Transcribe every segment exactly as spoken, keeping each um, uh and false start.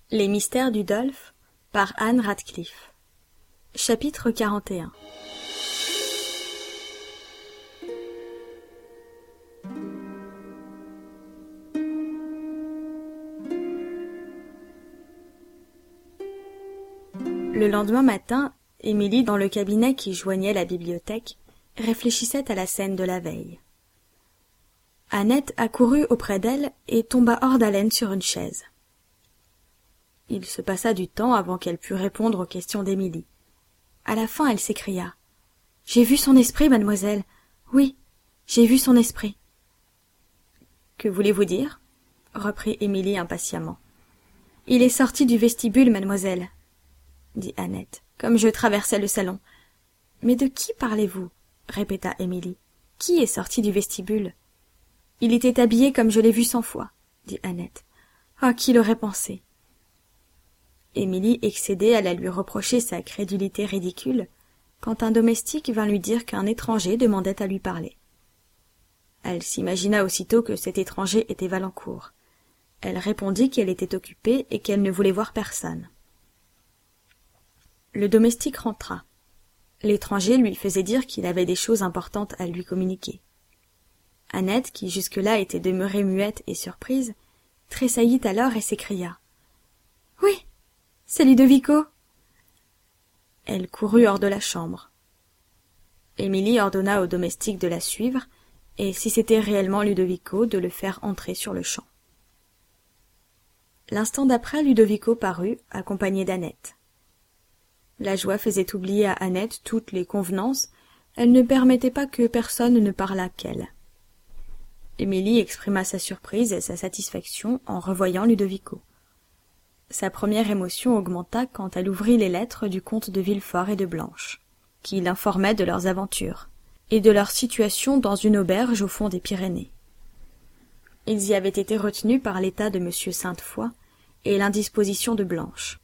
Les mystères du Dolphe par Anne Radcliffe. Chapitre quarante et un. Le lendemain matin, Émilie, dans le cabinet qui joignait la bibliothèque, réfléchissait à la scène de la veille. Annette accourut auprès d'elle et tomba hors d'haleine sur une chaise. Il se passa du temps avant qu'elle pût répondre aux questions d'Émilie. À la fin, elle s'écria. « J'ai vu son esprit, mademoiselle. Oui, j'ai vu son esprit. »« Que voulez-vous dire ?» reprit Émilie impatiemment. « Il est sorti du vestibule, mademoiselle, » dit Annette, comme je traversais le salon. « Mais de qui parlez-vous » répéta Émilie. « Qui est sorti du vestibule ?»« Il était habillé comme je l'ai vu cent fois, » dit Annette. « Ah, qui l'aurait pensé ?» Émilie excédait à la lui reprocher sa crédulité ridicule, quand un domestique vint lui dire qu'un étranger demandait à lui parler. Elle s'imagina aussitôt que cet étranger était Valancourt. Elle répondit qu'elle était occupée et qu'elle ne voulait voir personne. Le domestique rentra. L'étranger lui faisait dire qu'il avait des choses importantes à lui communiquer. Annette, qui jusque-là était demeurée muette et surprise, tressaillit alors et s'écria. « Oui, c'est Ludovico !» Elle courut hors de la chambre. Émilie ordonna au domestique de la suivre, et si c'était réellement Ludovico, de le faire entrer sur-le-champ. L'instant d'après, Ludovico parut, accompagné d'Annette. La joie faisait oublier à Annette toutes les convenances, elle ne permettait pas que personne ne parlât qu'elle. Émilie exprima sa surprise et sa satisfaction en revoyant Ludovico. Sa première émotion augmenta quand elle ouvrit les lettres du comte de Villefort et de Blanche, qui l'informaient de leurs aventures, et de leur situation dans une auberge au fond des Pyrénées. Ils y avaient été retenus par l'état de Monsieur Sainte-Foy et l'indisposition de Blanche.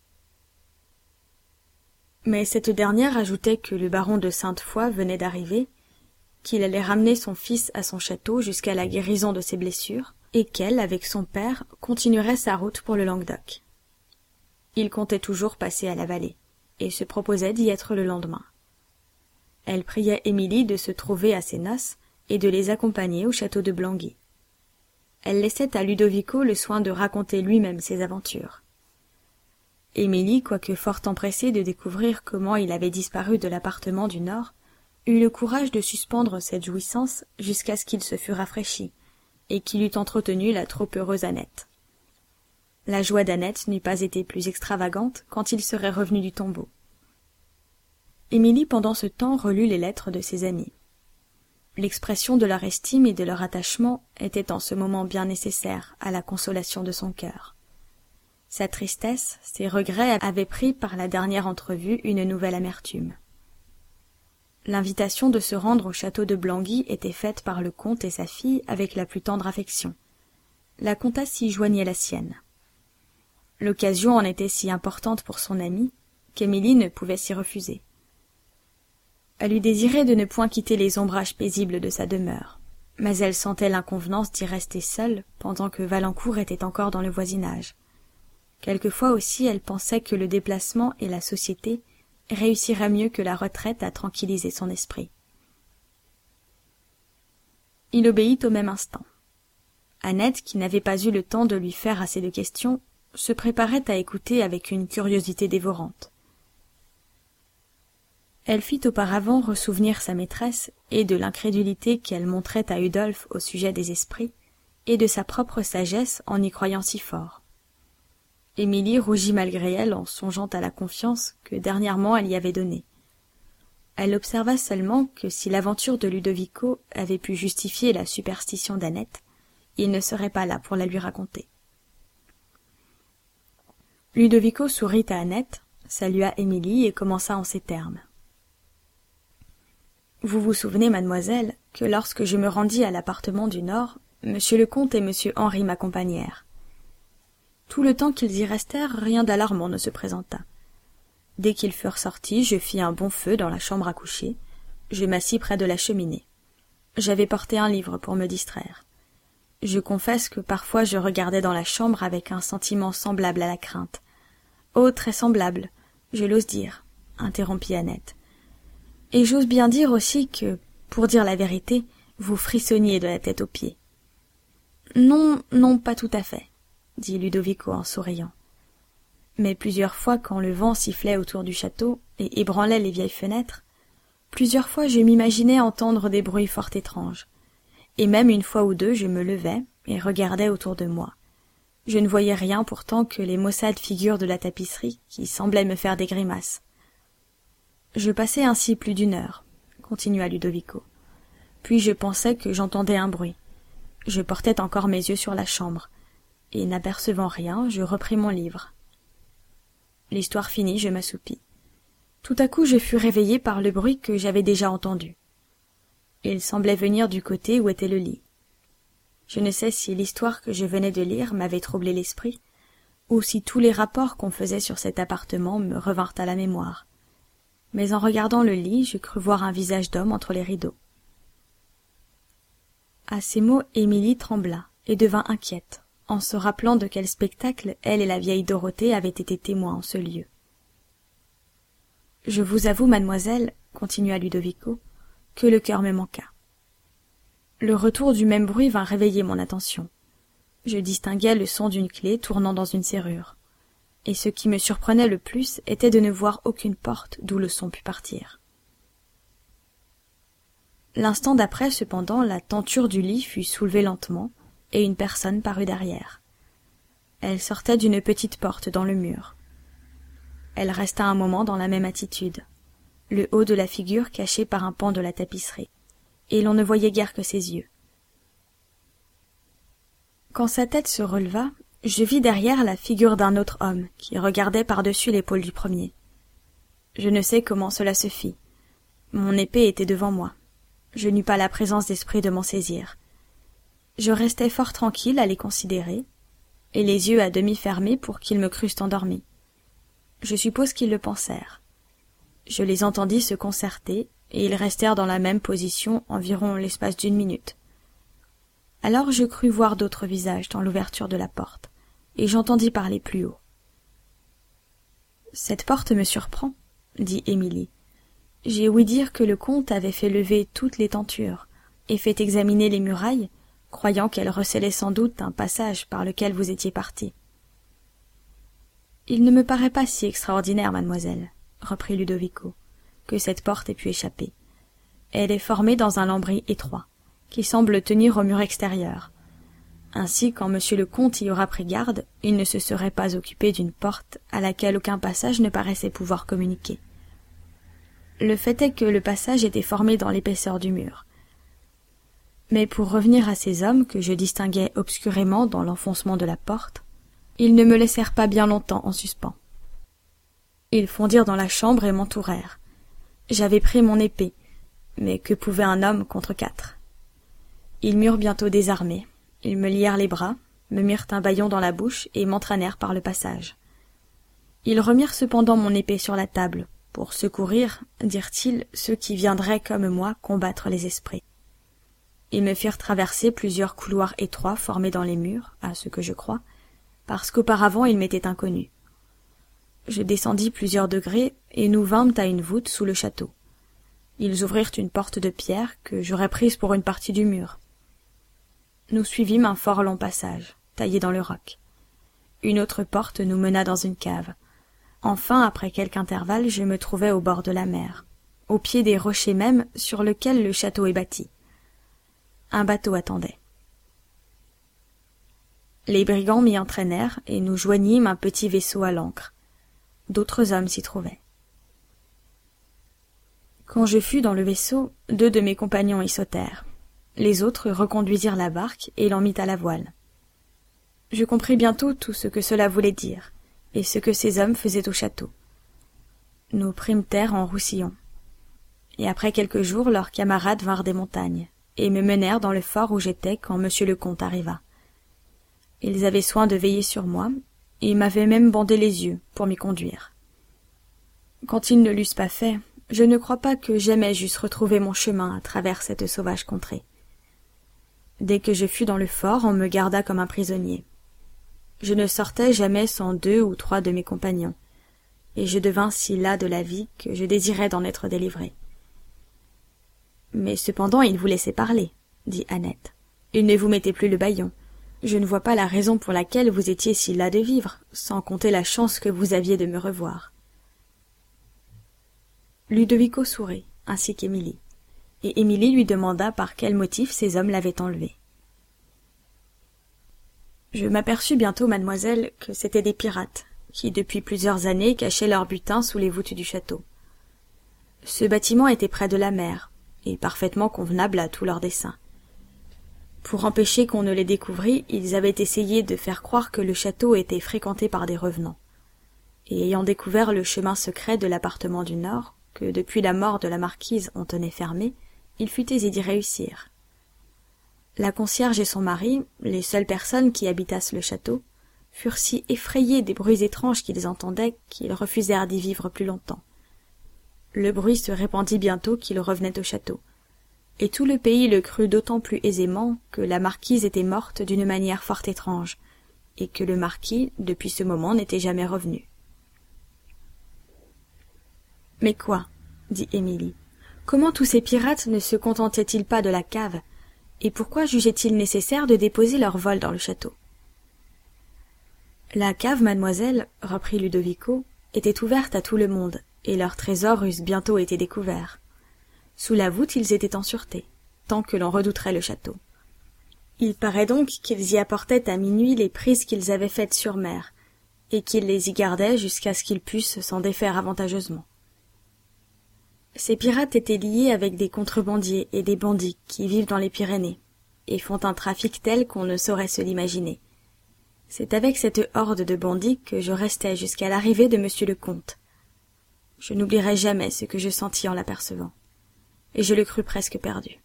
Mais cette dernière ajoutait que le baron de Sainte-Foy venait d'arriver, qu'il allait ramener son fils à son château jusqu'à la guérison de ses blessures, et qu'elle, avec son père, continuerait sa route pour le Languedoc. Il comptait toujours passer à la vallée, et se proposait d'y être le lendemain. Elle priait Émilie de se trouver à ses noces et de les accompagner au château de Blangy. Elle laissait à Ludovico le soin de raconter lui-même ses aventures. Émilie, quoique fort empressée de découvrir comment il avait disparu de l'appartement du Nord, eut le courage de suspendre cette jouissance jusqu'à ce qu'il se fût rafraîchi, et qu'il eût entretenu la trop heureuse Annette. La joie d'Annette n'eût pas été plus extravagante quand il serait revenu du tombeau. Émilie, pendant ce temps, relut les lettres de ses amis. L'expression de leur estime et de leur attachement était en ce moment bien nécessaire à la consolation de son cœur. Sa tristesse, ses regrets avaient pris par la dernière entrevue une nouvelle amertume. L'invitation de se rendre au château de Blangy était faite par le comte et sa fille avec la plus tendre affection. La comtesse y joignait la sienne. L'occasion en était si importante pour son amie qu'Émilie ne pouvait s'y refuser. Elle eût désiré de ne point quitter les ombrages paisibles de sa demeure, mais elle sentait l'inconvenance d'y rester seule pendant que Valancourt était encore dans le voisinage. Quelquefois aussi elle pensait que le déplacement et la société réussirait mieux que la retraite à tranquilliser son esprit. Il obéit au même instant. Annette, qui n'avait pas eu le temps de lui faire assez de questions, se préparait à écouter avec une curiosité dévorante. Elle fit auparavant ressouvenir sa maîtresse et de l'incrédulité qu'elle montrait à Udolphe au sujet des esprits, et de sa propre sagesse en y croyant si fort. Émilie rougit malgré elle en songeant à la confiance que dernièrement elle y avait donnée. Elle observa seulement que si l'aventure de Ludovico avait pu justifier la superstition d'Annette, il ne serait pas là pour la lui raconter. Ludovico sourit à Annette, salua Émilie et commença en ces termes. « Vous vous souvenez, mademoiselle, que lorsque je me rendis à l'appartement du Nord, monsieur le comte et monsieur Henri m'accompagnèrent. Tout le temps qu'ils y restèrent, rien d'alarmant ne se présenta. Dès qu'ils furent sortis, je fis un bon feu dans la chambre à coucher, je m'assis près de la cheminée. J'avais porté un livre pour me distraire. Je confesse que parfois je regardais dans la chambre avec un sentiment semblable à la crainte. Oh, très semblable, je l'ose dire, interrompit Annette. Et j'ose bien dire aussi que, pour dire la vérité, vous frissonniez de la tête aux pieds. Non, non, pas tout à fait, dit Ludovico en souriant. Mais plusieurs fois, quand le vent sifflait autour du château et ébranlait les vieilles fenêtres, plusieurs fois je m'imaginais entendre des bruits fort étranges. Et même une fois ou deux, je me levais et regardais autour de moi. Je ne voyais rien pourtant que les maussades figures de la tapisserie qui semblaient me faire des grimaces. Je passai ainsi plus d'une heure, continua Ludovico. Puis je pensais que j'entendais un bruit. Je portais encore mes yeux sur la chambre, et n'apercevant rien, je repris mon livre. L'histoire finie, je m'assoupis. Tout à coup, je fus réveillé par le bruit que j'avais déjà entendu. Il semblait venir du côté où était le lit. Je ne sais si l'histoire que je venais de lire m'avait troublé l'esprit, ou si tous les rapports qu'on faisait sur cet appartement me revinrent à la mémoire. Mais en regardant le lit, je crus voir un visage d'homme entre les rideaux. À ces mots, Émilie trembla et devint inquiète, en se rappelant de quel spectacle elle et la vieille Dorothée avaient été témoins en ce lieu. « Je vous avoue, mademoiselle, continua Ludovico, que le cœur me manqua. Le retour du même bruit vint réveiller mon attention. Je distinguais le son d'une clé tournant dans une serrure, et ce qui me surprenait le plus était de ne voir aucune porte d'où le son pût partir. L'instant d'après, cependant, la tenture du lit fut soulevée lentement, et une personne parut derrière. Elle sortait d'une petite porte dans le mur. Elle resta un moment dans la même attitude, le haut de la figure caché par un pan de la tapisserie, et l'on ne voyait guère que ses yeux. Quand sa tête se releva, je vis derrière la figure d'un autre homme qui regardait par-dessus l'épaule du premier. Je ne sais comment cela se fit. Mon épée était devant moi. Je n'eus pas la présence d'esprit de m'en saisir. Je restai fort tranquille à les considérer, et les yeux à demi fermés pour qu'ils me crussent endormi. Je suppose qu'ils le pensèrent. Je les entendis se concerter, et ils restèrent dans la même position environ l'espace d'une minute. Alors je crus voir d'autres visages dans l'ouverture de la porte, et j'entendis parler plus haut. « Cette porte me surprend, » dit Émilie. « J'ai ouï dire que le comte avait fait lever toutes les tentures, et fait examiner les murailles, croyant qu'elles recelaient sans doute un passage par lequel vous étiez parti. »« Il ne me paraît pas si extraordinaire, mademoiselle, » reprit Ludovico, « que cette porte ait pu échapper. Elle est formée dans un lambris étroit, qui semble tenir au mur extérieur. Ainsi, quand monsieur le comte y aura pris garde, il ne se serait pas occupé d'une porte à laquelle aucun passage ne paraissait pouvoir communiquer. Le fait est que le passage était formé dans l'épaisseur du mur. Mais pour revenir à ces hommes que je distinguais obscurément dans l'enfoncement de la porte, ils ne me laissèrent pas bien longtemps en suspens. Ils fondirent dans la chambre et m'entourèrent. J'avais pris mon épée, mais que pouvait un homme contre quatre? Ils m'eurent bientôt désarmé. Ils me lièrent les bras, me mirent un bâillon dans la bouche et m'entraînèrent par le passage. Ils remirent cependant mon épée sur la table, pour secourir, dirent-ils, ceux qui viendraient comme moi combattre les esprits. Ils me firent traverser plusieurs couloirs étroits formés dans les murs, à ce que je crois, parce qu'auparavant ils m'étaient inconnus. Je descendis plusieurs degrés, et nous vînmes à une voûte sous le château. Ils ouvrirent une porte de pierre que j'aurais prise pour une partie du mur. Nous suivîmes un fort long passage, taillé dans le roc. Une autre porte nous mena dans une cave. Enfin, après quelque intervalle, je me trouvai au bord de la mer, au pied des rochers mêmes sur lesquels le château est bâti. Un bateau attendait. Les brigands m'y entraînèrent, et nous joignîmes un petit vaisseau à l'ancre. D'autres hommes s'y trouvaient. Quand je fus dans le vaisseau, deux de mes compagnons y sautèrent. Les autres reconduisirent la barque et l'en mit à la voile. Je compris bientôt tout ce que cela voulait dire, et ce que ces hommes faisaient au château. Nous prîmes terre en Roussillon. Et après quelques jours, leurs camarades vinrent des montagnes, et me menèrent dans le fort où j'étais quand monsieur le comte arriva. Ils avaient soin de veiller sur moi, et m'avaient même bandé les yeux pour m'y conduire. Quand ils ne l'eussent pas fait, je ne crois pas que jamais j'eusse retrouvé mon chemin à travers cette sauvage contrée. Dès que je fus dans le fort, on me garda comme un prisonnier. Je ne sortais jamais sans deux ou trois de mes compagnons, et je devins si las de la vie que je désirais d'en être délivré. Mais cependant il vous laissait parler, dit Annette. Il ne vous mettait plus le bâillon. Je ne vois pas la raison pour laquelle vous étiez si las de vivre, sans compter la chance que vous aviez de me revoir. Ludovico sourit, ainsi qu'Émilie, et Émilie lui demanda par quel motif ces hommes l'avaient enlevé. Je m'aperçus bientôt, mademoiselle, que c'étaient des pirates, qui depuis plusieurs années cachaient leur butin sous les voûtes du château. Ce bâtiment était près de la mer, et parfaitement convenable à tous leurs desseins. Pour empêcher qu'on ne les découvrît, ils avaient essayé de faire croire que le château était fréquenté par des revenants. Et ayant découvert le chemin secret de l'appartement du Nord, que depuis la mort de la marquise on tenait fermé, il fut aisé d'y réussir. La concierge et son mari, les seules personnes qui habitassent le château, furent si effrayés des bruits étranges qu'ils entendaient qu'ils refusèrent d'y vivre plus longtemps. Le bruit se répandit bientôt qu'ils revenaient au château, et tout le pays le crut d'autant plus aisément que la marquise était morte d'une manière fort étrange, et que le marquis, depuis ce moment, n'était jamais revenu. « Mais quoi ?» dit Émilie. « Comment tous ces pirates ne se contentaient-ils pas de la cave, et pourquoi jugeaient-ils nécessaire de déposer leur vol dans le château ?» La cave, mademoiselle, reprit Ludovico, était ouverte à tout le monde, et leurs trésors eussent bientôt été découverts. Sous la voûte, ils étaient en sûreté, tant que l'on redouterait le château. Il paraît donc qu'ils y apportaient à minuit les prises qu'ils avaient faites sur mer, et qu'ils les y gardaient jusqu'à ce qu'ils pussent s'en défaire avantageusement. Ces pirates étaient liés avec des contrebandiers et des bandits qui vivent dans les Pyrénées, et font un trafic tel qu'on ne saurait se l'imaginer. C'est avec cette horde de bandits que je restai jusqu'à l'arrivée de monsieur le comte. Je n'oublierai jamais ce que je sentis en l'apercevant, et je le crus presque perdu.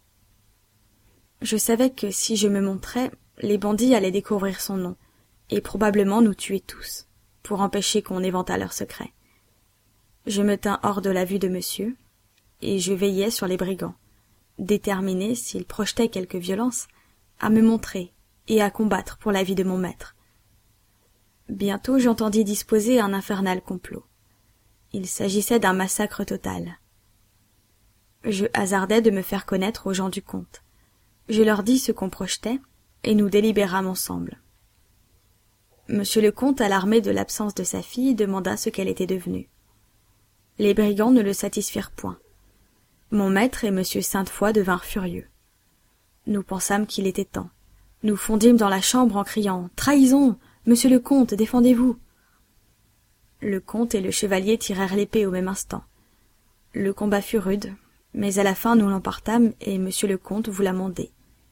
Je savais que si je me montrais, les bandits allaient découvrir son nom, et probablement nous tuer tous, pour empêcher qu'on éventât leur secret. Je me tins hors de la vue de monsieur, et je veillais sur les brigands, déterminé, s'ils projetaient quelque violence, à me montrer et à combattre pour la vie de mon maître. Bientôt j'entendis disposer un infernal complot. Il s'agissait d'un massacre total. Je hasardai de me faire connaître aux gens du comte. Je leur dis ce qu'on projetait, et nous délibérâmes ensemble. Monsieur le comte, alarmé de l'absence de sa fille, demanda ce qu'elle était devenue. Les brigands ne le satisfirent point. Mon maître et monsieur Sainte-Foy devinrent furieux. Nous pensâmes qu'il était temps. Nous fondîmes dans la chambre en criant « Trahison ! Monsieur le comte, défendez-vous » Le comte et le chevalier tirèrent l'épée au même instant. Le combat fut rude, mais à la fin nous l'emportâmes et monsieur le comte vous l'a mandé.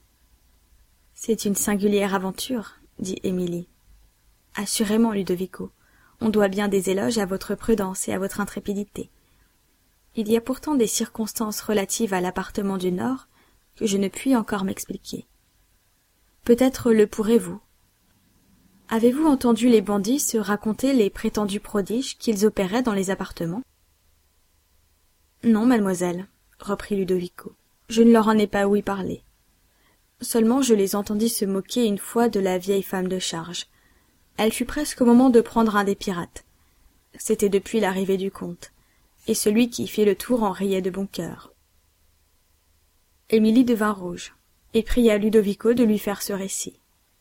« C'est une singulière aventure, » dit Émilie. « Assurément, Ludovico, on doit bien des éloges à votre prudence et à votre intrépidité. Il y a pourtant des circonstances relatives à l'appartement du Nord que je ne puis encore m'expliquer. Peut-être le pourrez-vous. Avez-vous entendu les bandits se raconter les prétendus prodiges qu'ils opéraient dans les appartements ? » « Non, mademoiselle, » reprit Ludovico, « je ne leur en ai pas ouï parler. Seulement je les entendis se moquer une fois de la vieille femme de charge. Elle fut presque au moment de prendre un des pirates. C'était depuis l'arrivée du comte, et celui qui fit le tour en riait de bon cœur. » Émilie devint rouge, et pria Ludovico de lui faire ce récit.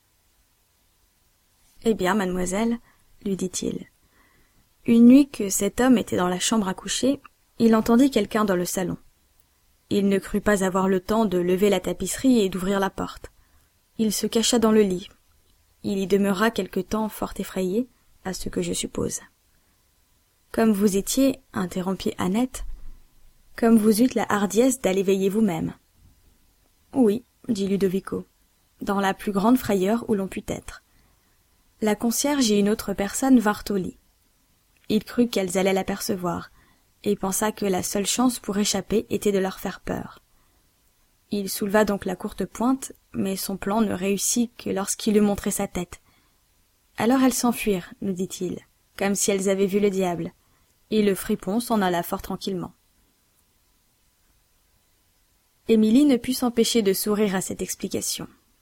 « Eh bien, mademoiselle, lui dit-il, une nuit que cet homme était dans la chambre à coucher, il entendit quelqu'un dans le salon. Il ne crut pas avoir le temps de lever la tapisserie et d'ouvrir la porte. Il se cacha dans le lit. Il y demeura quelque temps fort effrayé, à ce que je suppose. Comme vous étiez, interrompit Annette, comme vous eûtes la hardiesse d'aller veiller vous-même. Oui, dit Ludovico, dans la plus grande frayeur où l'on put être. La concierge et une autre personne vinrent au lit. Il crut qu'elles allaient l'apercevoir, et pensa que la seule chance pour échapper était de leur faire peur. Il souleva donc la courte pointe, mais son plan ne réussit que lorsqu'il eut montré sa tête. Alors elles s'enfuirent, nous dit-il, comme si elles avaient vu le diable, et le fripon s'en alla fort tranquillement. Émilie ne put s'empêcher de sourire à cette explication,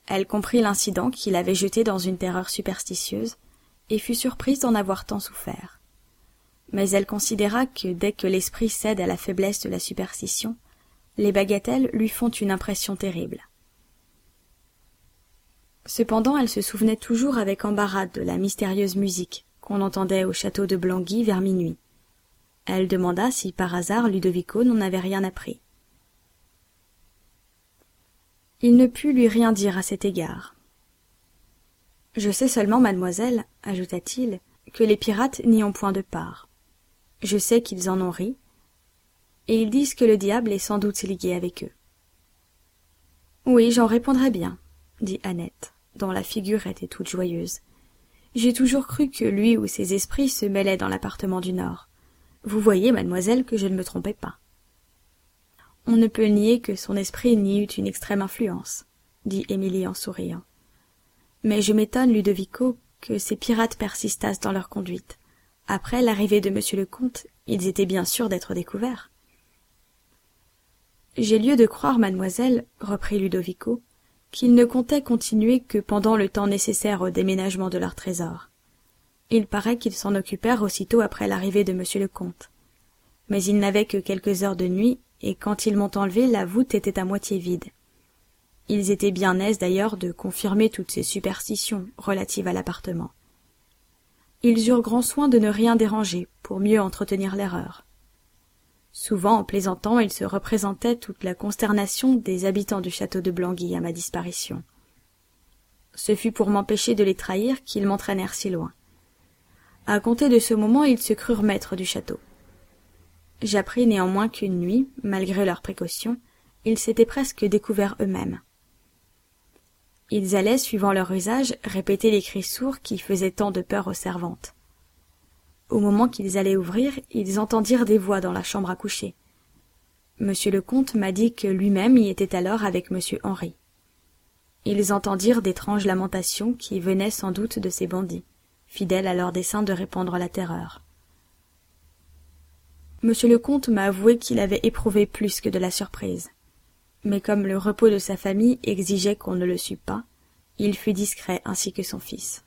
Elle comprit l'incident qui l'avait jetée dans une terreur superstitieuse, et fut surprise d'en avoir tant souffert. Mais elle considéra que dès que l'esprit cède à la faiblesse de la superstition, les bagatelles lui font une impression terrible. Cependant, elle se souvenait toujours avec embarras de la mystérieuse musique qu'on entendait au château de Blangy vers minuit. Elle demanda si par hasard Ludovico n'en avait rien appris. Il ne put lui rien dire à cet égard. « Je sais seulement, mademoiselle, ajouta-t-il, que les pirates n'y ont point de part. Je sais qu'ils en ont ri, et ils disent que le diable est sans doute lié avec eux. »« Oui, j'en répondrai bien, » dit Annette, dont la figure était toute joyeuse. « J'ai toujours cru que lui ou ses esprits se mêlaient dans l'appartement du Nord. Vous voyez, mademoiselle, que je ne me trompais pas. » « On ne peut nier que son esprit n'y eût une extrême influence, » dit Émilie en souriant. « Mais je m'étonne, Ludovico, que ces pirates persistassent dans leur conduite. Après l'arrivée de monsieur le comte, ils étaient bien sûrs d'être découverts. »« J'ai lieu de croire, mademoiselle, reprit Ludovico, qu'ils ne comptaient continuer que pendant le temps nécessaire au déménagement de leur trésor. Il paraît qu'ils s'en occupèrent aussitôt après l'arrivée de monsieur le comte. Mais ils n'avaient que quelques heures de nuit, et quand ils m'ont enlevé, la voûte était à moitié vide. Ils étaient bien aises d'ailleurs de confirmer toutes ces superstitions relatives à l'appartement. Ils eurent grand soin de ne rien déranger, pour mieux entretenir l'erreur. Souvent, en plaisantant, ils se représentaient toute la consternation des habitants du château de Blangy à ma disparition. Ce fut pour m'empêcher de les trahir qu'ils m'entraînèrent si loin. À compter de ce moment, ils se crurent maîtres du château. J'appris néanmoins qu'une nuit, malgré leurs précautions, ils s'étaient presque découverts eux-mêmes. Ils allaient, suivant leur usage, répéter les cris sourds qui faisaient tant de peur aux servantes. Au moment qu'ils allaient ouvrir, ils entendirent des voix dans la chambre à coucher. Monsieur le comte m'a dit que lui-même y était alors avec monsieur Henri. Ils entendirent d'étranges lamentations qui venaient sans doute de ces bandits, fidèles à leur dessein de répandre la terreur. Monsieur le comte m'a avoué qu'il avait éprouvé plus que de la surprise. Mais comme le repos de sa famille exigeait qu'on ne le sût pas, il fut discret ainsi que son fils.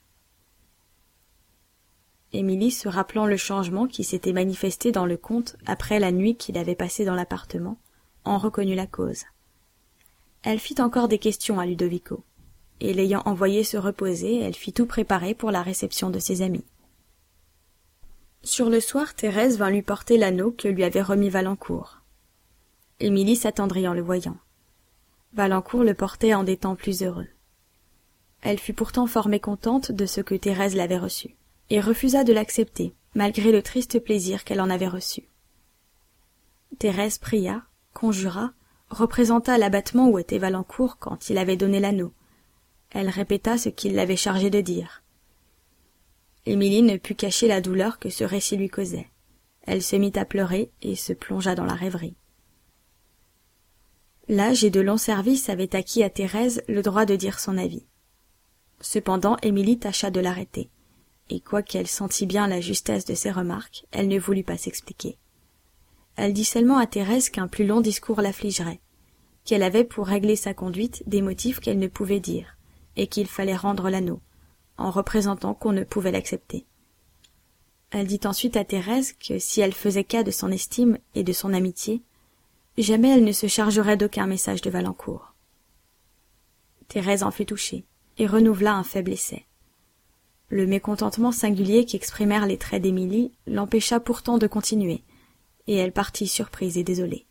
Émilie, se rappelant le changement qui s'était manifesté dans le comte après la nuit qu'il avait passée dans l'appartement, en reconnut la cause. Elle fit encore des questions à Ludovico, et l'ayant envoyé se reposer, elle fit tout préparer pour la réception de ses amis. Sur le soir, Thérèse vint lui porter l'anneau que lui avait remis Valancourt. Émilie s'attendrit en le voyant. Valancourt le portait en des temps plus heureux. Elle fut pourtant fort mécontente de ce que Thérèse l'avait reçu, et refusa de l'accepter, malgré le triste plaisir qu'elle en avait reçu. Thérèse pria, conjura, représenta l'abattement où était Valancourt quand il avait donné l'anneau. Elle répéta ce qu'il l'avait chargée de dire. Émilie ne put cacher la douleur que ce récit lui causait. Elle se mit à pleurer et se plongea dans la rêverie. L'âge et de longs services avaient acquis à Thérèse le droit de dire son avis. Cependant, Émilie tâcha de l'arrêter, et quoiqu'elle sentît bien la justesse de ses remarques, elle ne voulut pas s'expliquer. Elle dit seulement à Thérèse qu'un plus long discours l'affligerait, qu'elle avait pour régler sa conduite des motifs qu'elle ne pouvait dire, et qu'il fallait rendre l'anneau, en représentant qu'on ne pouvait l'accepter. Elle dit ensuite à Thérèse que si elle faisait cas de son estime et de son amitié, jamais elle ne se chargerait d'aucun message de Valancourt. Thérèse en fut touchée, et renouvela un faible essai. Le mécontentement singulier qu'exprimèrent les traits d'Émilie l'empêcha pourtant de continuer, et elle partit surprise et désolée.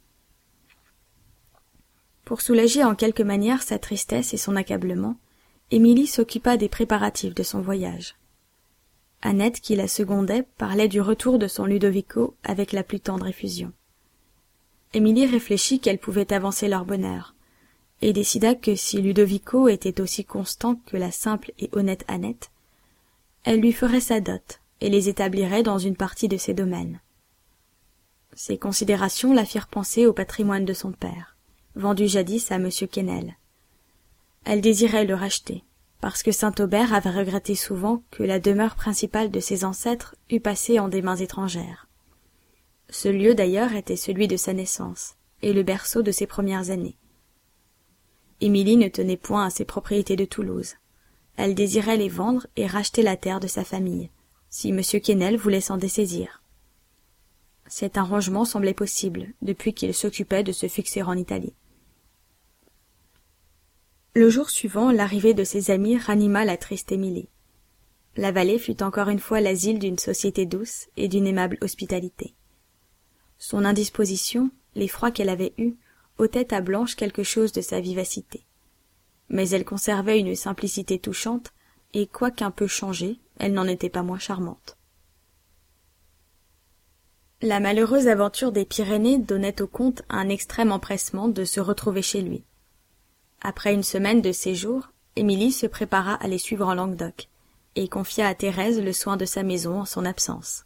Pour soulager en quelque manière sa tristesse et son accablement, Émilie s'occupa des préparatifs de son voyage. Annette, qui la secondait, parlait du retour de son Ludovico avec la plus tendre effusion. Émilie réfléchit qu'elle pouvait avancer leur bonheur, et décida que si Ludovico était aussi constant que la simple et honnête Annette, elle lui ferait sa dot et les établirait dans une partie de ses domaines. Ces considérations la firent penser au patrimoine de son père, vendu jadis à monsieur Quesnel. Elle désirait le racheter, parce que Saint-Aubert avait regretté souvent que la demeure principale de ses ancêtres eût passé en des mains étrangères. Ce lieu d'ailleurs était celui de sa naissance, et le berceau de ses premières années. Émilie ne tenait point à ses propriétés de Toulouse. Elle désirait les vendre et racheter la terre de sa famille, si M. Quesnel voulait s'en dessaisir. Cet arrangement semblait possible, depuis qu'il s'occupait de se fixer en Italie. Le jour suivant, l'arrivée de ses amis ranima la triste Émilie. La vallée fut encore une fois l'asile d'une société douce et d'une aimable hospitalité. Son indisposition, l'effroi qu'elle avait eu, ôtaient à Blanche quelque chose de sa vivacité. Mais elle conservait une simplicité touchante, et quoiqu'un peu changée, elle n'en était pas moins charmante. La malheureuse aventure des Pyrénées donnait au comte un extrême empressement de se retrouver chez lui. Après une semaine de séjour, Émilie se prépara à les suivre en Languedoc, et confia à Thérèse le soin de sa maison en son absence.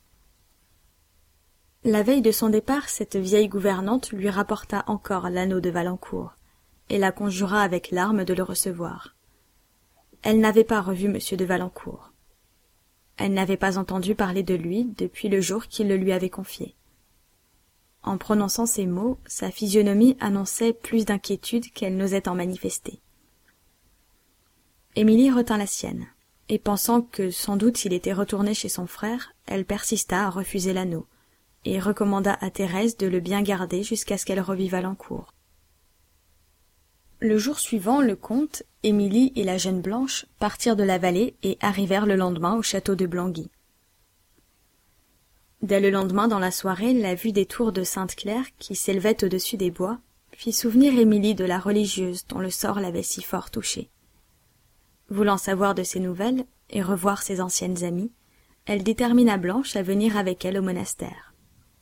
La veille de son départ, cette vieille gouvernante lui rapporta encore l'anneau de Valancourt, et la conjura avec larmes de le recevoir. Elle n'avait pas revu monsieur de Valancourt. Elle n'avait pas entendu parler de lui depuis le jour qu'il le lui avait confié. En prononçant ces mots, sa physionomie annonçait plus d'inquiétude qu'elle n'osait en manifester. Émilie retint la sienne, et pensant que sans doute il était retourné chez son frère, elle persista à refuser l'anneau, et recommanda à Thérèse de le bien garder jusqu'à ce qu'elle revît Valancourt. Le jour suivant, le comte, Émilie et la jeune Blanche partirent de la vallée et arrivèrent le lendemain au château de Blangy. Dès le lendemain, dans la soirée, la vue des tours de Sainte-Claire, qui s'élevaient au-dessus des bois, fit souvenir Émilie de la religieuse dont le sort l'avait si fort touchée. Voulant savoir de ses nouvelles et revoir ses anciennes amies, elle détermina Blanche à venir avec elle au monastère.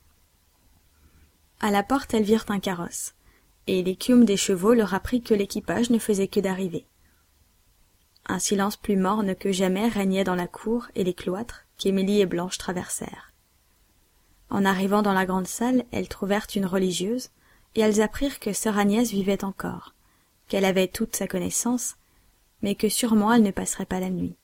À la porte, elles virent un carrosse, et l'écume des chevaux leur apprit que l'équipage ne faisait que d'arriver. Un silence plus morne que jamais régnait dans la cour et les cloîtres qu'Émilie et Blanche traversèrent. En arrivant dans la grande salle, elles trouvèrent une religieuse, et elles apprirent que sœur Agnès vivait encore, qu'elle avait toute sa connaissance, mais que sûrement elle ne passerait pas la nuit.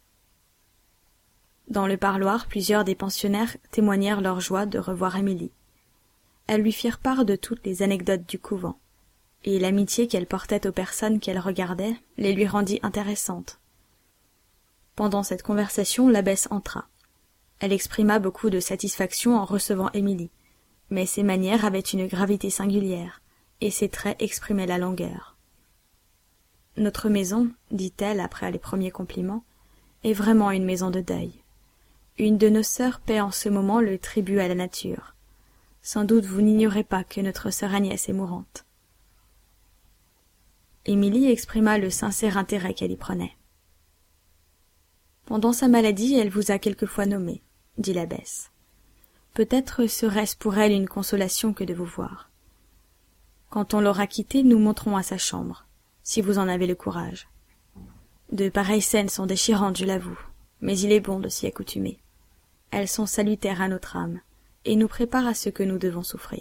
Dans le parloir, plusieurs des pensionnaires témoignèrent leur joie de revoir Émilie. Elles lui firent part de toutes les anecdotes du couvent, et l'amitié qu'elle portait aux personnes qu'elle regardait les lui rendit intéressantes. Pendant cette conversation, l'abbesse entra. Elle exprima beaucoup de satisfaction en recevant Émilie, mais ses manières avaient une gravité singulière, et ses traits exprimaient la langueur. « Notre maison, dit-elle après les premiers compliments, est vraiment une maison de deuil. Une de nos sœurs paie en ce moment le tribut à la nature. Sans doute vous n'ignorez pas que notre sœur Agnès est mourante. » Émilie exprima le sincère intérêt qu'elle y prenait. « Pendant sa maladie, elle vous a quelquefois nommé, dit l'abbesse. Peut-être serait-ce pour elle une consolation que de vous voir. Quand on l'aura quittée, nous monterons à sa chambre, si vous en avez le courage. De pareilles scènes sont déchirantes, je l'avoue, mais il est bon de s'y accoutumer. Elles sont salutaires à notre âme, et nous préparent à ce que nous devons souffrir. »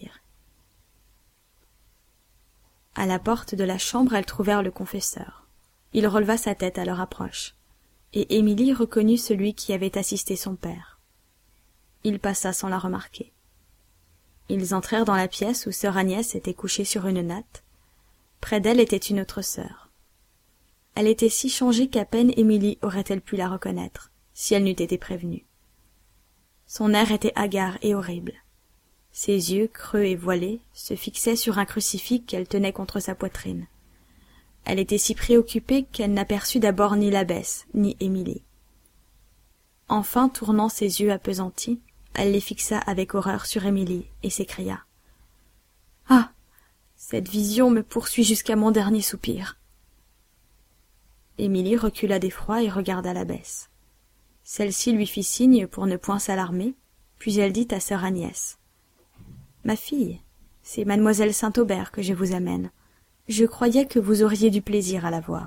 À la porte de la chambre, elles trouvèrent le confesseur. Il releva sa tête à leur approche, et Émilie reconnut celui qui avait assisté son père. Il passa sans la remarquer. Ils entrèrent dans la pièce où sœur Agnès était couchée sur une natte. Près d'elle était une autre sœur. Elle était si changée qu'à peine Émilie aurait-elle pu la reconnaître, si elle n'eût été prévenue. Son air était hagard et horrible. Ses yeux, creux et voilés, se fixaient sur un crucifix qu'elle tenait contre sa poitrine. Elle était si préoccupée qu'elle n'aperçut d'abord ni l'abbesse, ni Émilie. Enfin, tournant ses yeux appesantis, elle les fixa avec horreur sur Émilie et s'écria « Ah, cette vision me poursuit jusqu'à mon dernier soupir !» Émilie recula d'effroi et regarda l'abbesse. Celle-ci lui fit signe pour ne point s'alarmer, puis elle dit à sœur Agnès « Ma fille, c'est mademoiselle Saint-Aubert que je vous amène. Je croyais que vous auriez du plaisir à la voir. »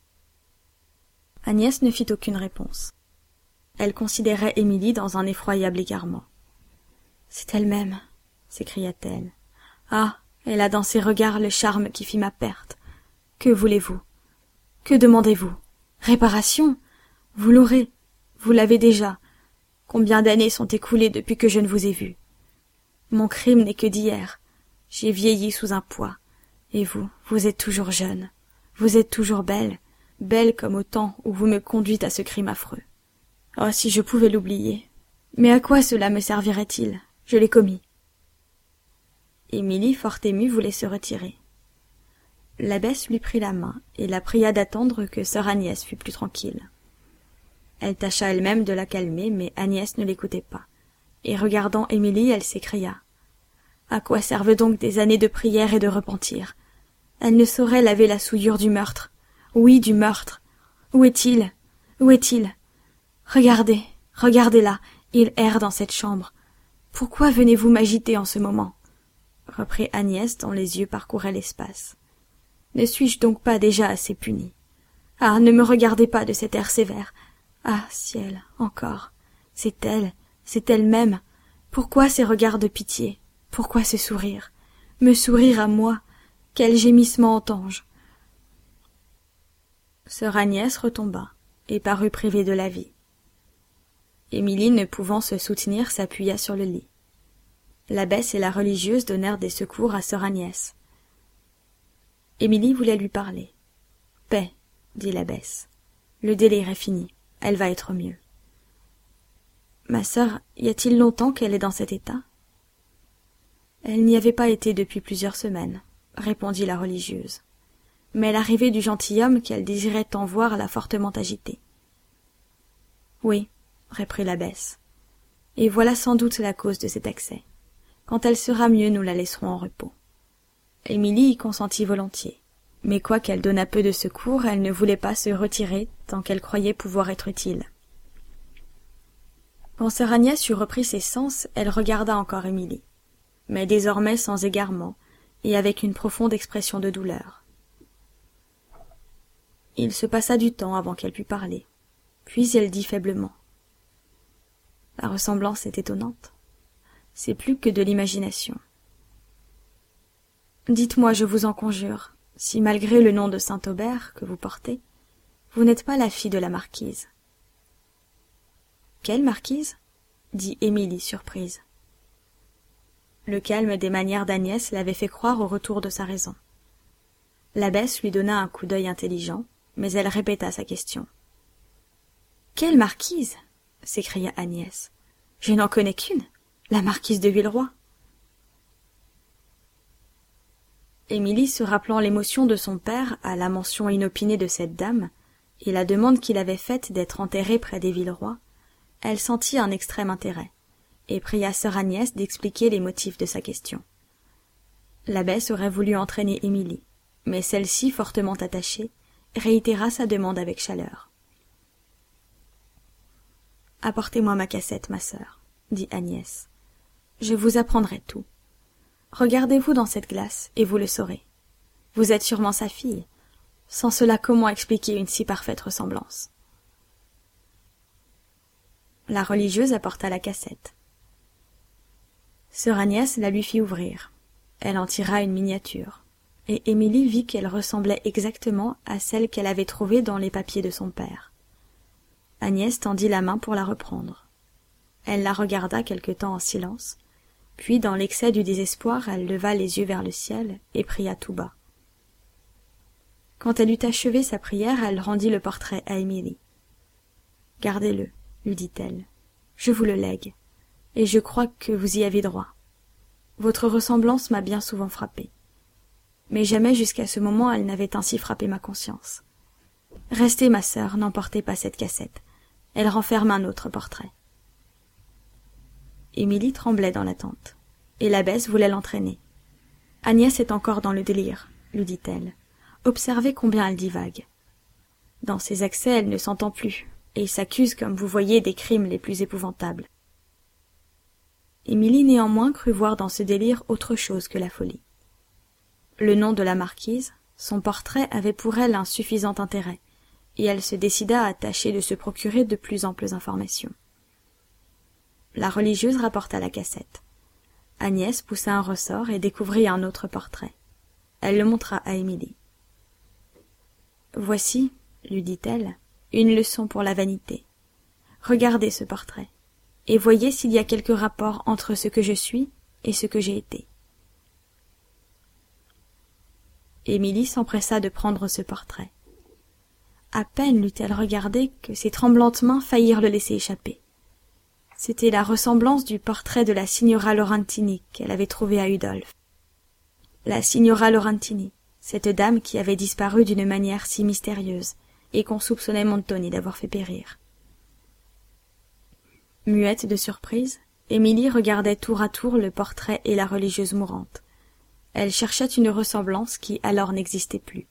Agnès ne fit aucune réponse. Elle considérait Émilie dans un effroyable égarement. « C'est elle-même, » s'écria-t-elle. « Ah, elle a dans ses regards le charme qui fit ma perte. Que voulez-vous? Que demandez-vous? Réparation? Vous l'aurez. Vous l'avez déjà. Combien d'années sont écoulées depuis que je ne vous ai vu? Mon crime n'est que d'hier. J'ai vieilli sous un poids, Et vous, vous êtes toujours jeune, vous êtes toujours belle, belle comme au temps où vous me conduites à ce crime affreux. Oh, si je pouvais l'oublier. Mais à quoi cela me servirait-il? Je l'ai commis. » Émilie, fort émue, voulait se retirer. L'abbesse lui prit la main et la pria d'attendre que sœur Agnès fût plus tranquille. Elle tâcha elle-même de la calmer, mais Agnès ne l'écoutait pas, et regardant Émilie, elle s'écria. « À quoi servent donc des années de prière et de repentir? Elle ne saurait laver la souillure du meurtre. Oui, du meurtre. Où est-il? Où est-il? Regardez, regardez-la, il erre dans cette chambre. Pourquoi venez-vous m'agiter en ce moment? » reprit Agnès dont les yeux parcouraient l'espace. « Ne suis-je donc pas déjà assez punie? Ah, ne me regardez pas de cet air sévère. Ah, ciel, encore. C'est elle, c'est elle-même. Pourquoi ces regards de pitié? Pourquoi ce sourire? Me sourire à moi? Quel gémissement entends-je? » Sœur Agnès retomba et parut privée de la vie. Émilie, ne pouvant se soutenir, s'appuya sur le lit. L'abbesse et la religieuse donnèrent des secours à sœur Agnès. Émilie voulait lui parler. « Paix, » dit l'abbesse. « Le délire est fini. Elle va être mieux. »« Ma sœur, y a-t-il longtemps qu'elle est dans cet état ?»« Elle n'y avait pas été depuis plusieurs semaines, » répondit la religieuse. « Mais l'arrivée du gentilhomme qu'elle désirait tant voir l'a fortement agitée. »« Oui, » reprit l'abbesse. « Et voilà sans doute la cause de cet accès. Quand elle sera mieux, nous la laisserons en repos. » Émilie y consentit volontiers, mais quoiqu'elle donnât peu de secours, elle ne voulait pas se retirer tant qu'elle croyait pouvoir être utile. Quand sœur Agnès eut repris ses sens, elle regarda encore Émilie, mais désormais sans égarement et avec une profonde expression de douleur. Il se passa du temps avant qu'elle pût parler, puis elle dit faiblement. « La ressemblance est étonnante. C'est plus que de l'imagination. Dites-moi, je vous en conjure, si malgré le nom de Saint-Aubert que vous portez, vous n'êtes pas la fille de la marquise. »« Quelle marquise ?» dit Émilie surprise. Le calme des manières d'Agnès l'avait fait croire au retour de sa raison. L'abbesse lui donna un coup d'œil intelligent, mais elle répéta sa question. « Quelle marquise ?» s'écria Agnès. « Je n'en connais qu'une, la marquise de Villeroy. » Émilie, se rappelant l'émotion de son père à la mention inopinée de cette dame, et la demande qu'il avait faite d'être enterrée près des Villeroy, elle sentit un extrême intérêt, et pria sœur Agnès d'expliquer les motifs de sa question. L'abbesse aurait voulu entraîner Émilie, mais celle-ci, fortement attachée, réitéra sa demande avec chaleur. « Apportez-moi ma cassette, ma sœur, » dit Agnès. « Je vous apprendrai tout. Regardez-vous dans cette glace, et vous le saurez. Vous êtes sûrement sa fille. Sans cela, comment expliquer une si parfaite ressemblance ?» La religieuse apporta la cassette. Sœur Agnès la lui fit ouvrir. Elle en tira une miniature, et Émilie vit qu'elle ressemblait exactement à celle qu'elle avait trouvée dans les papiers de son père. Agnès tendit la main pour la reprendre. Elle la regarda quelque temps en silence, puis, dans l'excès du désespoir, elle leva les yeux vers le ciel et pria tout bas. Quand elle eut achevé sa prière, elle rendit le portrait à Émilie. « Gardez-le, » lui dit-elle. « Je vous le lègue, et je crois que vous y avez droit. Votre ressemblance m'a bien souvent frappée. Mais jamais jusqu'à ce moment elle n'avait ainsi frappé ma conscience. Restez, ma sœur, n'emportez pas cette cassette. Elle renferme un autre portrait. » Émilie tremblait dans l'attente, et l'abbesse voulait l'entraîner. « Agnès est encore dans le délire, » lui dit-elle. « Observez combien elle divague. Dans ses accès, elle ne s'entend plus, et s'accuse, comme vous voyez, des crimes les plus épouvantables. » Émilie néanmoins crut voir dans ce délire autre chose que la folie. Le nom de la marquise, son portrait avait pour elle un suffisant intérêt, et elle se décida à tâcher de se procurer de plus amples informations. La religieuse rapporta la cassette. Agnès poussa un ressort et découvrit un autre portrait. Elle le montra à Émilie. « Voici, » lui dit-elle, « une leçon pour la vanité. Regardez ce portrait, et voyez s'il y a quelque rapport entre ce que je suis et ce que j'ai été. » Émilie s'empressa de prendre ce portrait. À peine l'eut-elle regardé que ses tremblantes mains faillirent le laisser échapper. C'était la ressemblance du portrait de la signora Laurentini qu'elle avait trouvé à Udolphe. La signora Laurentini, cette dame qui avait disparu d'une manière si mystérieuse et qu'on soupçonnait Montoni d'avoir fait périr. Muette de surprise, Émilie regardait tour à tour le portrait et la religieuse mourante. Elle cherchait une ressemblance qui alors n'existait plus.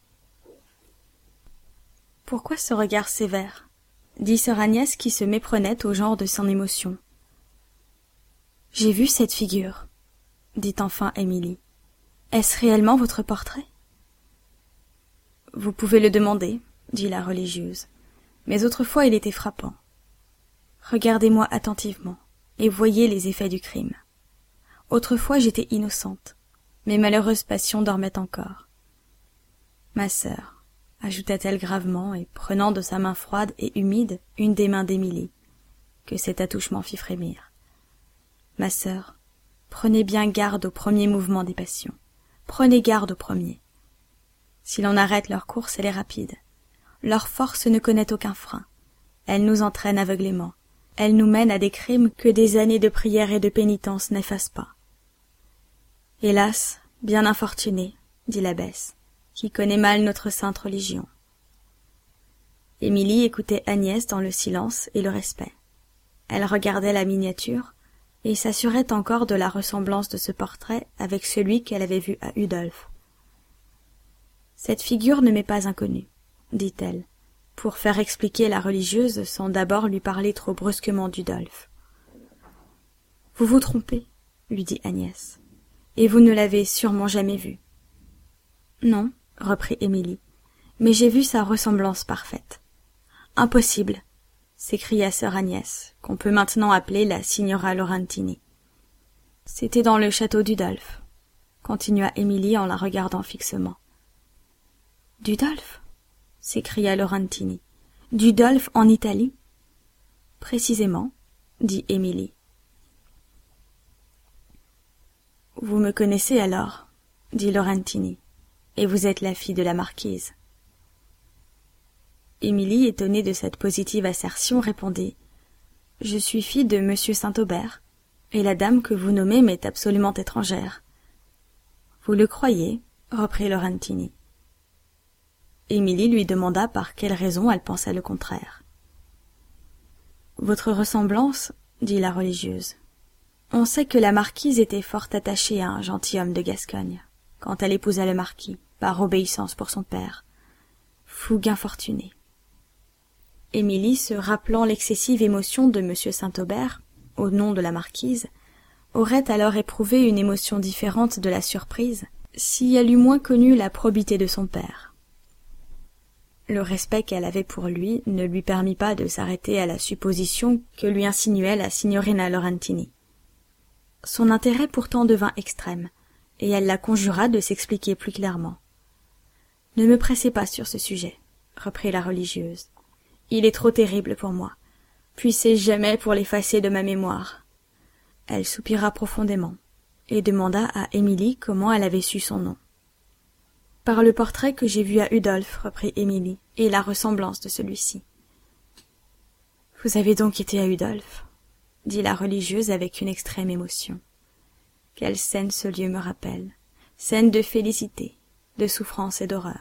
« Pourquoi ce regard sévère ?» dit sœur Agnès qui se méprenait au genre de son émotion. « J'ai vu cette figure, » dit enfin Émilie. « Est-ce réellement votre portrait ?»« Vous pouvez le demander, » dit la religieuse, « mais autrefois il était frappant. Regardez-moi attentivement, et voyez les effets du crime. Autrefois j'étais innocente, mes malheureuses passions dormaient encore. Ma sœur, ajouta-t-elle gravement, et prenant de sa main froide et humide une des mains d'Émilie, que cet attouchement fit frémir. Ma sœur, prenez bien garde au premier mouvement des passions. Prenez garde au premier. Si l'on arrête leur course, elle est rapide. Leur force ne connaît aucun frein. Elle nous entraîne aveuglément. Elle nous mène à des crimes que des années de prière et de pénitence n'effacent pas. Hélas, bien infortunée, dit l'abbesse, qui connaît mal notre sainte religion. Émilie écoutait Agnès dans le silence et le respect. Elle regardait la miniature et s'assurait encore de la ressemblance de ce portrait avec celui qu'elle avait vu à Udolphe. Cette figure ne m'est pas inconnue, dit-elle, pour faire expliquer la religieuse sans d'abord lui parler trop brusquement d'Udolphe. Vous vous trompez, lui dit Agnès, et vous ne l'avez sûrement jamais vu. Non, reprit Émilie, mais j'ai vu sa ressemblance parfaite. Impossible, s'écria sœur Agnès, qu'on peut maintenant appeler la signora Laurentini. C'était dans le château d'Udolphe, continua Émilie en la regardant fixement. D'Udolphe, s'écria Laurentini. D'Udolphe en Italie? Précisément, dit Émilie. Vous me connaissez alors, dit Laurentini, et vous êtes la fille de la marquise. Émilie, étonnée de cette positive assertion, répondit « Je suis fille de monsieur Saint-Aubert, et la dame que vous nommez m'est absolument étrangère. »« Vous le croyez ?» reprit Laurentini. Émilie lui demanda par quelle raison elle pensait le contraire. « Votre ressemblance, dit la religieuse. On sait que la marquise était fort attachée à un gentilhomme de Gascogne, quand elle épousa le marquis, par obéissance pour son père. Fougue infortunée. » Émilie, se rappelant l'excessive émotion de monsieur Saint-Aubert, au nom de la marquise, aurait alors éprouvé une émotion différente de la surprise, si elle eût moins connu la probité de son père. Le respect qu'elle avait pour lui ne lui permit pas de s'arrêter à la supposition que lui insinuait la signorina Laurentini. Son intérêt pourtant devint extrême, et elle la conjura de s'expliquer plus clairement. « Ne me pressez pas sur ce sujet, » reprit la religieuse. « Il est trop terrible pour moi. Puissé jamais pour l'effacer de ma mémoire. » Elle soupira profondément, et demanda à Émilie comment elle avait su son nom. « Par le portrait que j'ai vu à Udolphe, » reprit Émilie, « et la ressemblance de celui-ci. »« Vous avez donc été à Udolphe ?» dit la religieuse avec une extrême émotion. « Quelle scène ce lieu me rappelle, scène de félicité, de souffrance et d'horreur. »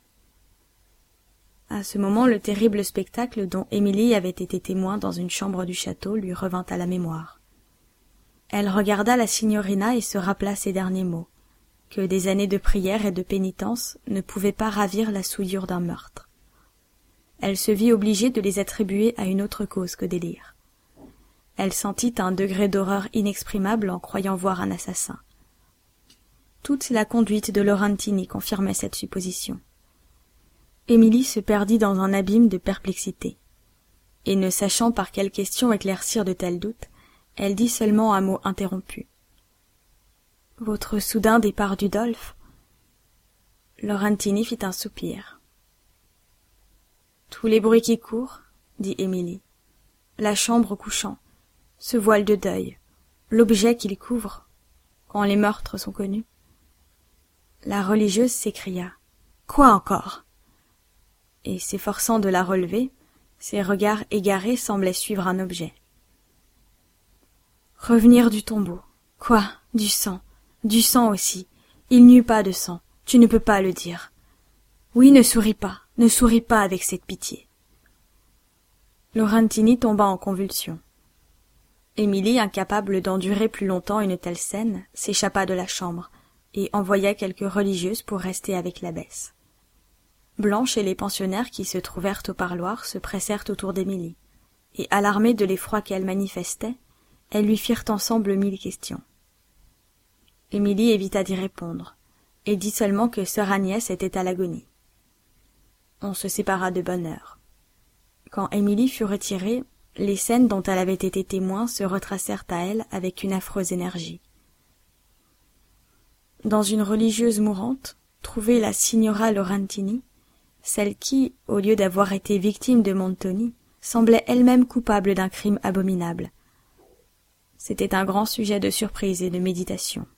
À ce moment, le terrible spectacle dont Émilie avait été témoin dans une chambre du château lui revint à la mémoire. Elle regarda la signorina et se rappela ces derniers mots, que des années de prière et de pénitence ne pouvaient pas ravir la souillure d'un meurtre. Elle se vit obligée de les attribuer à une autre cause que délire. Elle sentit un degré d'horreur inexprimable en croyant voir un assassin. Toute la conduite de Laurentini confirmait cette supposition. Émilie se perdit dans un abîme de perplexité, et ne sachant par quelle question éclaircir de tels doutes, elle dit seulement un mot interrompu. « Votre soudain départ d'Udolphe ?» Laurentini fit un soupir. « Tous les bruits qui courent, » dit Émilie, « la chambre couchant, ce voile de deuil, l'objet qu'il couvre, quand les meurtres sont connus. la religieuse s'écria « Quoi encore ?» Et s'efforçant de la relever, ses regards égarés semblaient suivre un objet. « Revenir du tombeau. Quoi? Du sang. Du sang aussi. Il n'y eut pas de sang. Tu ne peux pas le dire. Oui, ne souris pas. Ne souris pas avec cette pitié. » Laurentini tomba en convulsions. Émilie, incapable d'endurer plus longtemps une telle scène, s'échappa de la chambre et envoya quelques religieuses pour rester avec l'abbesse. Blanche et les pensionnaires qui se trouvèrent au parloir se pressèrent autour d'Émilie, et alarmées de l'effroi qu'elle manifestait, elles lui firent ensemble mille questions. Émilie évita d'y répondre, et dit seulement que sœur Agnès était à l'agonie. On se sépara de bonne heure. Quand Émilie fut retirée, les scènes dont elle avait été témoin se retracèrent à elle avec une affreuse énergie. Dans une religieuse mourante, trouvait la signora Laurentini, celle qui, au lieu d'avoir été victime de Montoni, semblait elle-même coupable d'un crime abominable. C'était un grand sujet de surprise et de méditation.